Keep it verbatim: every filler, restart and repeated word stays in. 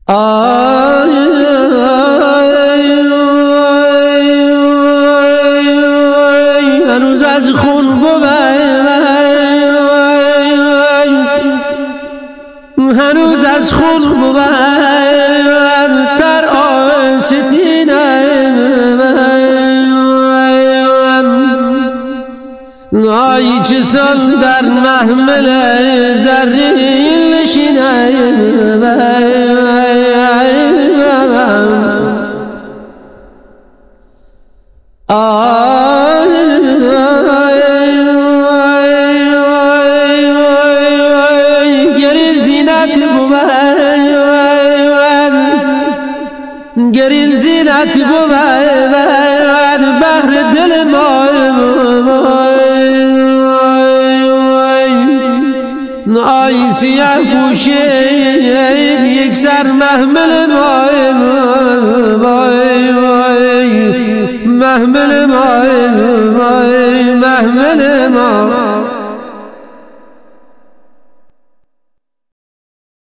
آی هنوز از خون بود، هنوز از خون بود تر آستینه، آی چه سال در محمل زرین نشینه، گریل زینت بود بحر دل ما، آی سیاه پوشید یک سر محمل ما، محمل